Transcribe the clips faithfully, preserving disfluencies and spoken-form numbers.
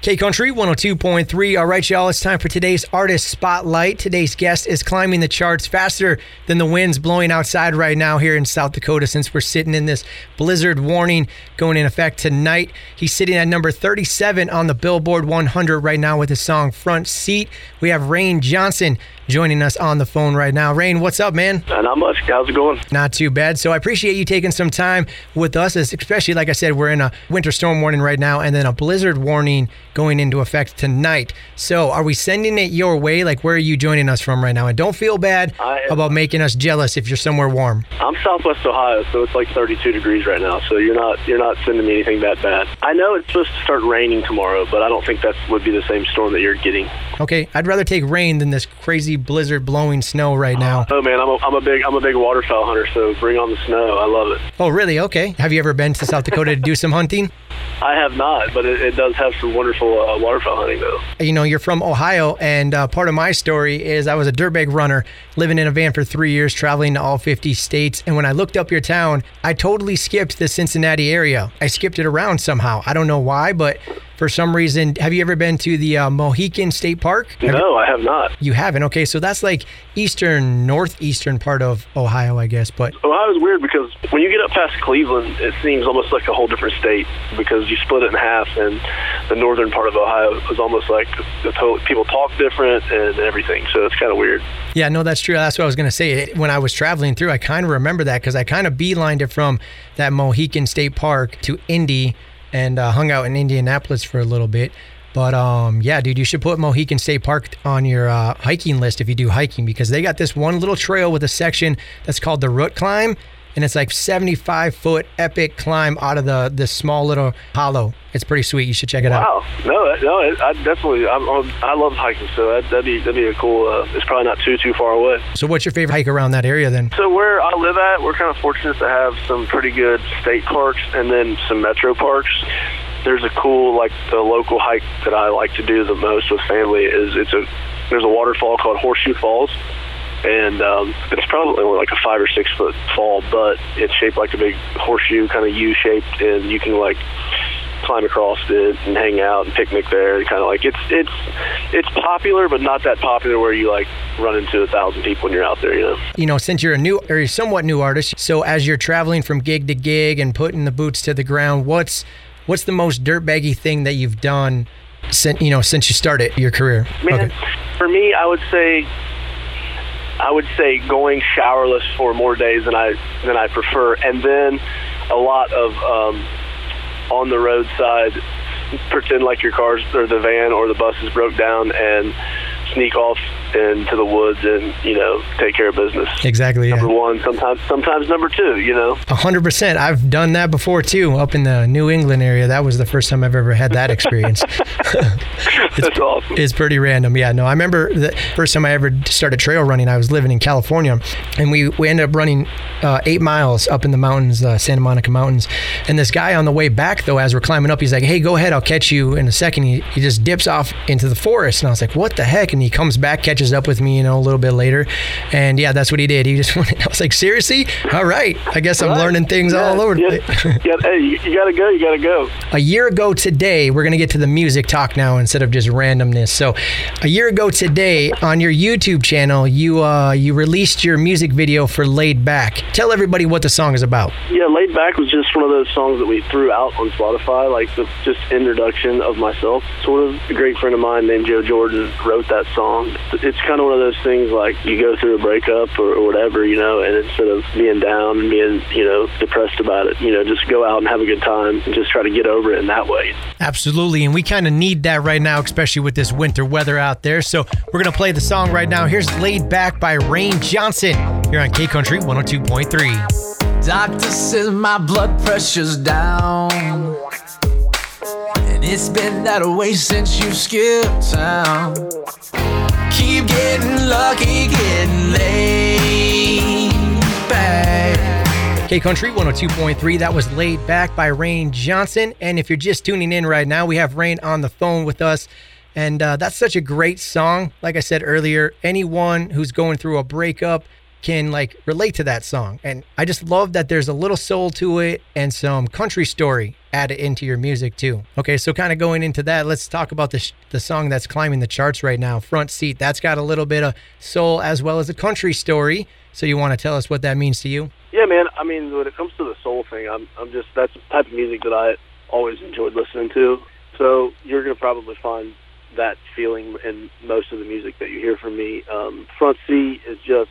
K-Country one oh two point three. All right, y'all, it's time for today's Artist Spotlight. Today's guest is climbing the charts faster than the winds blowing outside right now here in South Dakota, since we're sitting in this blizzard warning going in effect tonight. He's sitting at number thirty-seven on the Billboard one hundred right now with his song Front Seat. We have Rain Johnson joining us on the phone right now. Rain, what's up, man? Uh, not much. How's it going? Not too bad. So I appreciate you taking some time with us, especially, like I said, we're in a winter storm warning right now and then a blizzard warning going into effect tonight. So are we sending it your way? Like, where are you joining us from right now? And don't feel bad am, about making us jealous if you're somewhere warm. I'm Southwest Ohio, so it's like thirty-two degrees right now. So you're not you're not sending me anything that bad. I know it's supposed to start raining tomorrow, but I don't think that would be the same storm that you're getting. Okay, I'd rather take rain than this crazy blizzard blowing snow right now. Oh man, I'm a, I'm a big I'm a big waterfowl hunter, so bring on the snow. I love it. Oh really? Okay. Have you ever been to South Dakota to do some hunting? I have not, but it, it does have some wonderful uh, waterfowl hunting, though. You know, you're from Ohio, and uh, part of my story is I was a dirtbag runner, living in a van for three years, traveling to all fifty states. And when I looked up your town, I totally skipped the Cincinnati area. I skipped it around somehow. I don't know why, but for some reason, have you ever been to the uh, Mohican State Park? Have no, you? I have not. You haven't? Okay, so that's like eastern, northeastern part of Ohio, I guess. But Ohio is weird because when you get up past Cleveland, it seems almost like a whole different state because you split it in half, and the northern part of Ohio is almost like the total, people talk different and everything, so it's kind of weird. Yeah, no, that's true. That's what I was going to say. When I was traveling through, I kind of remember that because I kind of beelined it from that Mohican State Park to Indy and uh, hung out in Indianapolis for a little bit. But um, yeah, dude, you should put Mohican State Park on your uh, hiking list if you do hiking, because they got this one little trail with a section that's called the Root Climb, and it's like seventy-five foot epic climb out of the this small little hollow. It's pretty sweet. You should check it wow. out. Wow, no, no, I definitely, I'm, I love hiking, so that, that'd be that'd be a cool. Uh, it's probably not too too far away. So, what's your favorite hike around that area then? So where I live at, we're kind of fortunate to have some pretty good state parks and then some metro parks. There's a cool, like the local hike that I like to do the most with family is it's a there's a waterfall called Horseshoe Falls. And um, it's probably only like a five or six foot fall, but it's shaped like a big horseshoe, kind of U-shaped, and you can like climb across it and hang out and picnic there. And kind of like it's it's it's popular, but not that popular where you like run into a thousand people when you're out there. You know. You know, since you're a new or you're somewhat new artist, so as you're traveling from gig to gig and putting the boots to the ground, what's what's the most dirtbaggy thing that you've done since you know since you started your career? Man, okay. For me, I would say. I would say going showerless for more days than I than I prefer, and then a lot of um, on the roadside, pretend like your car's or the van or the bus is broke down and sneak off into the woods and, you know, take care of business. Exactly. Number yeah. one, sometimes sometimes number two, you know. A hundred percent. I've done that before too, up in the New England area. That was the first time I've ever had that experience. It's, That's awesome. It's pretty random. Yeah, no, I remember the first time I ever started trail running, I was living in California, and we, we ended up running uh, eight miles up in the mountains, uh, Santa Monica Mountains. And this guy on the way back, though, as we're climbing up, he's like, hey, go ahead, I'll catch you in a second. He, he just dips off into the forest. And I was like, what the heck? And he comes back, catches up with me, you know, a little bit later. And yeah, that's what he did. He just went, I was like, seriously? All right. I guess I'm right. learning things yeah, all over yeah. the place. yeah, hey, you, you got to go. You got to go. A year ago today, we're going to get to the music talk now instead of just randomness. So a year ago today on your YouTube channel, you uh, you released your music video for Laid Back. Tell everybody what the song is about. Yeah, Laid Back was just one of those songs that we threw out on Spotify, like the just introduction of myself. Sort of a great friend of mine named Joe Jordan wrote that song. It's kind of one of those things like you go through a breakup or, or whatever, you know, and instead of being down and being, you know, depressed about it, you know, just go out and have a good time and just try to get over it in that way. Absolutely, and we kind of need that right now, especially with this winter weather out there. So we're going to play the song right now. Here's Laid Back by Rain Johnson here on K-Country one oh two point three. Doctor says my blood pressure's down, and it's been that way since you skipped town. Keep getting lucky, getting laid back. K-Country one oh two point three. That was Laid Back by Rain Johnson. And if you're just tuning in right now, we have Rain on the phone with us. And uh, that's such a great song. Like I said earlier, anyone who's going through a breakup, can like relate to that song. And I just love that there's a little soul to it and some country story added into your music too. Okay, so kind of going into that, let's talk about the sh- the song that's climbing the charts right now, Front Seat. That's got a little bit of soul as well as a country story. So you want to tell us what that means to you? Yeah, man. I mean, when it comes to the soul thing, I'm I'm just that's the type of music that I always enjoyed listening to. So you're gonna probably find that feeling in most of the music that you hear from me. Um, Front Seat is just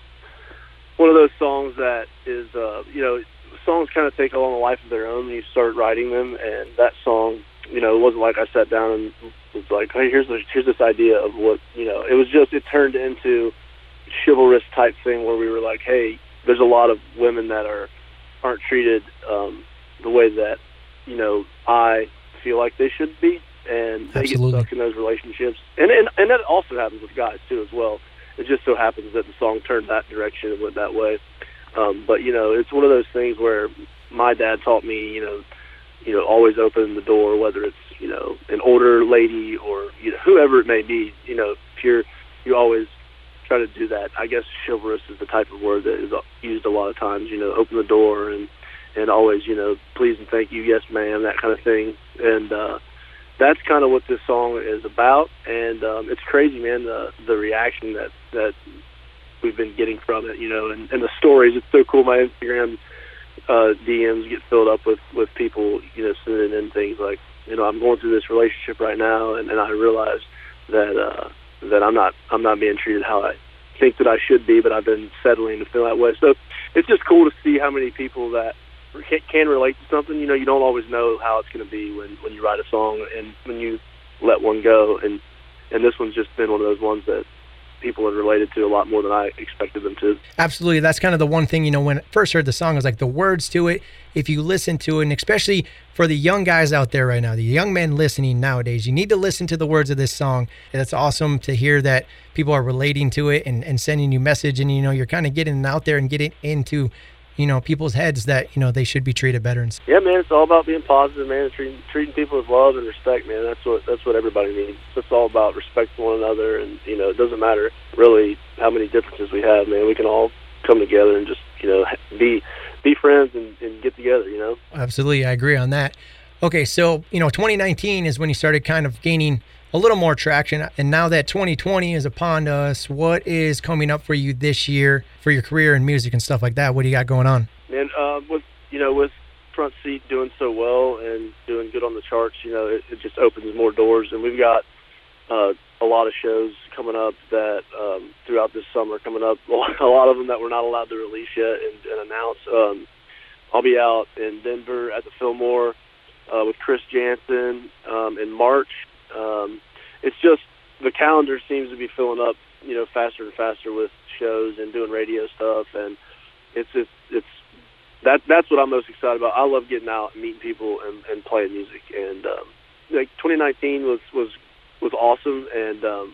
one of those songs that is, uh, you know, songs kind of take on a life of their own when you start writing them. And that song, you know, it wasn't like I sat down and was like, hey, here's this, here's this idea of what, you know, it was just, it turned into chivalrous type thing where we were like, hey, there's a lot of women that are, aren't treated um, the way that, you know, I feel like they should be. And they Absolutely. get stuck in those relationships. And, and and that also happens with guys, too, as well. It just so happens that the song turned that direction and went that way. Um, but, you know, it's one of those things where my dad taught me, you know, you know, always open the door, whether it's, you know, an older lady or, you know, whoever it may be. You know, if you're, you always try to do that. I guess chivalrous is the type of word that is used a lot of times, you know, open the door and, and always, you know, please and thank you, yes, ma'am, that kind of thing. And, uh, that's kind of what this song is about, and um, it's crazy, man, the the reaction that, that we've been getting from it, you know, and, and the stories. It's so cool. My Instagram uh, D Ms get filled up with, with people, you know, sending in things like, you know, I'm going through this relationship right now, and, and I realize that uh, that I'm not I'm not being treated how I think that I should be, but I've been settling to feel that way. So it's just cool to see how many people that can relate to something. You know, you don't always know how it's going to be when, when you write a song and when you let one go. And, and this one's just been one of those ones that people have related to a lot more than I expected them to. Absolutely. That's kind of the one thing, you know, when I first heard the song, I was like, the words to it, if you listen to it, and especially for the young guys out there right now, the young men listening nowadays, you need to listen to the words of this song. And it's awesome to hear that people are relating to it and, and sending you message. And, you know, you're kind of getting out there and getting into, you know, people's heads that, you know, they should be treated better. And yeah, man, it's all about being positive, man, and treating, treating people with love and respect, man. That's what that's what everybody needs. It's all about respect for one another, and, you know, it doesn't matter really how many differences we have, man. We can all come together and just, you know, be be friends and, and get together, you know? Absolutely, I agree on that. Okay, so, you know, twenty nineteen is when you started kind of gaining a little more traction, and now that twenty twenty is upon us, what is coming up for you this year for your career in music and stuff like that? What do you got going on? And uh, with you know with Front Seat doing so well and doing good on the charts, you know, it, it just opens more doors, and we've got uh, a lot of shows coming up that um, throughout this summer coming up. A lot of them that we're not allowed to release yet and, and announce. Um, I'll be out in Denver at the Fillmore uh, with Chris Jansen um, in March. Um, it's just the calendar seems to be filling up, you know, faster and faster with shows and doing radio stuff, and it's it's, it's that that's what I'm most excited about. I love getting out and meeting people and, and playing music, and um, like twenty nineteen was was was awesome, and um,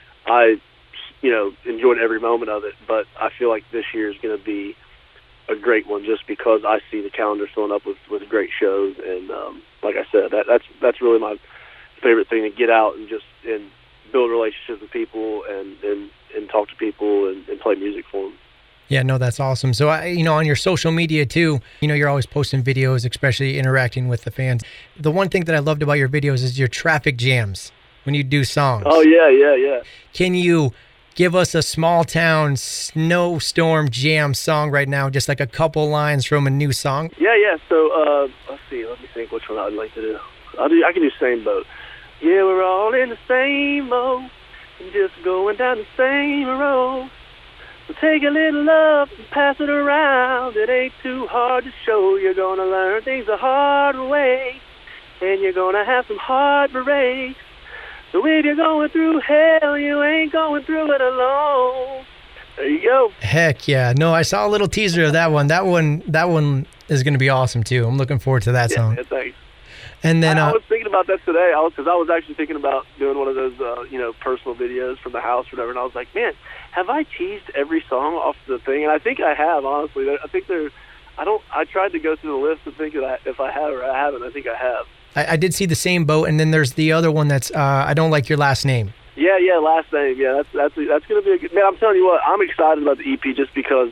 I you know enjoyed every moment of it. But I feel like this year is going to be a great one just because I see the calendar filling up with, with great shows, and um, like I said, that that's that's really my favorite thing, to get out and just and build relationships with people and and, and talk to people and, and play music for them. Yeah, no, that's awesome. So, I, you know, on your social media too, you know, you're always posting videos, especially interacting with the fans. The one thing that I loved about your videos is your traffic jams when you do songs. Oh, yeah, yeah, yeah. Can you give us a small town snowstorm jam song right now, just like a couple lines from a new song? Yeah, yeah. So, uh, let's see. Let me think which one I'd like to do. I'll do I can do Same Boat. Yeah, we're all in the same boat, just going down the same road. So take a little love and pass it around. It ain't too hard to show. You're gonna learn things the hard way, and you're gonna have some heartbreaks. So if you're going through hell, you ain't going through it alone. There you go. Heck yeah. No, I saw a little teaser of that one. That one that one is going to be awesome too. I'm looking forward to that yeah, song. Yeah, thanks. And then I, uh, I was thinking about that today. I was because I was actually thinking about doing one of those, uh, you know, personal videos from the house or whatever. And I was like, man, have I teased every song off the thing? And I think I have, honestly. I think there. I don't. I tried to go through the list and think that I, if I have or I haven't. I think I have. I, I did see the Same Boat, and then there's the other one that's uh, I Don't Like Your Last Name. Yeah, yeah, last name. Yeah, that's that's that's gonna be a good. Man, I'm telling you what, I'm excited about the E P just because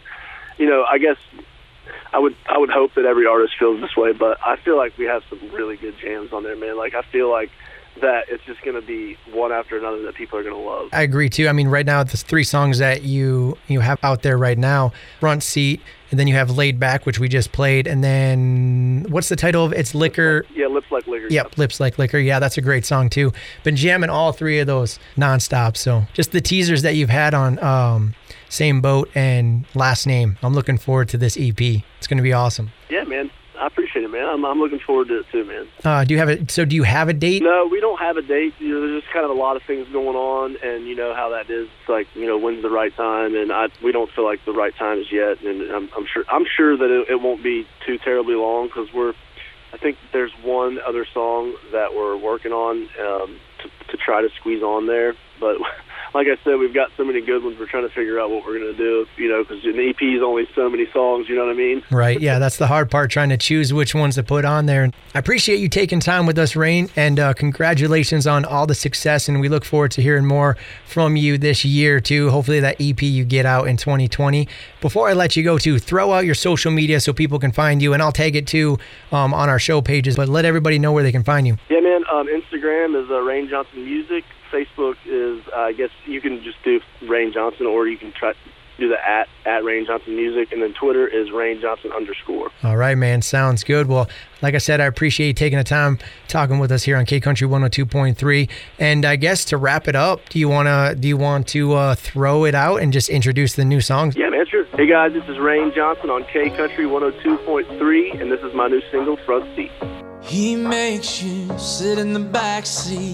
you know, I guess I would I would hope that every artist feels this way, but I feel like we have some really good jams on there, man. Like, I feel like that it's just going to be one after another that people are going to love. I agree too. I mean, right now, the three songs that you you have out there right now, Front Seat, and then you have Laid Back, which we just played, and then what's the title of it? It's Liquor. Yeah, Lips Like Liquor. Yep, yeah. Lips Like Liquor. Yeah, that's a great song too. Been jamming all three of those nonstop. So just the teasers that you've had on um, Same Boat and Last Name. I'm looking forward to this E P. It's going to be awesome. Yeah, man. I appreciate it, man. I'm, I'm looking forward to it too, man. Uh, do you have a, so do you have a date? No, we don't have a date. You know, there's just kind of a lot of things going on, and you know how that is. It's like, you know, when's the right time? And I, we don't feel like the right time is yet. And I'm, I'm sure, I'm sure that it, it won't be too terribly long, because we're, I think there's one other song that we're working on um, to, to try to squeeze on there, but. Like I said, we've got so many good ones. We're trying to figure out what we're going to do, you know, because an E P is only so many songs, you know what I mean? Right, yeah, that's the hard part, trying to choose which ones to put on there. I appreciate you taking time with us, Rain, and uh, congratulations on all the success, and we look forward to hearing more from you this year, too. Hopefully that E P you get out in twenty twenty. Before I let you go, too, throw out your social media so people can find you, and I'll tag it, too, um, on our show pages, but let everybody know where they can find you. Yeah, man, um, Instagram is uh, Rain Johnson Music. Facebook is, uh, I guess you can just do Rain Johnson, or you can try do the at, at Rain Johnson Music, and then Twitter is Rain Johnson underscore. All right, man. Sounds good. Well, like I said, I appreciate you taking the time talking with us here on K Country one oh two point three. And I guess to wrap it up, do you wanna do you want to uh, throw it out and just introduce the new songs? Yeah, man, sure. Hey guys, this is Rain Johnson on K Country one oh two point three, and this is my new single, Front Seat. He makes you sit in the back seat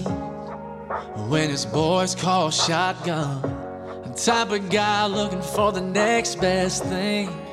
when his boys call shotgun. The type of guy looking for the next best thing.